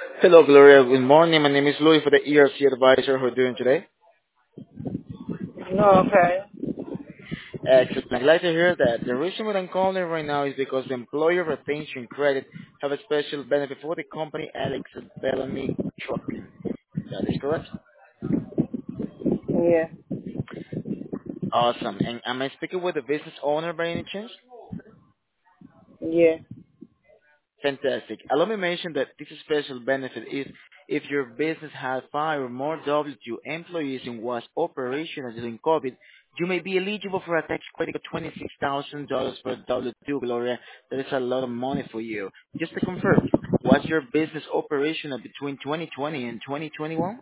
Hello, Gloria. Good morning. My name is Louis for the ERC advisor. How are you doing today? No, okay. Excellent. I'd like to hear that. The reason why I'm calling right now is because the employer retention credit have a special benefit for the company Alex Bellamy Trucking. That is correct? Yeah, Awesome. And am I speaking with the business owner by any chance? yeah, Fantastic. Allow me to mention that this special benefit is if your business has 5 or more W-2 employees and was operational during COVID, you may be eligible for a tax credit of $26,000 per W-2, Gloria. That is a lot of money for you. Just to confirm, was your business operational between 2020 and 2021?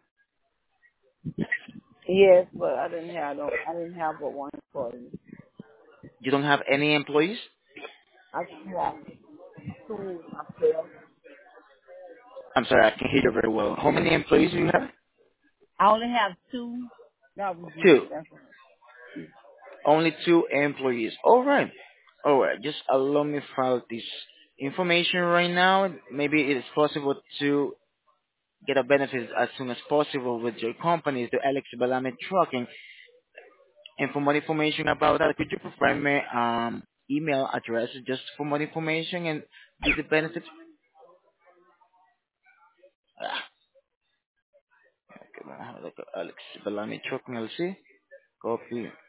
yes, but I didn't have but one for you. You don't have any employees? I just have two myself. I'm sorry, I can't hear you very well. How many employees do you have? I only have two. That was it. Two. That's Only two employees. All right. All right. Just allow me to file this information right now. Maybe it is possible to get a benefit as soon as possible with your company, the Alex Balame Trucking. And for more information about that, could you provide me email address just for more information and give the benefits? Okay, I'll have a look at Alex Balame Trucking. I'll see. Copy.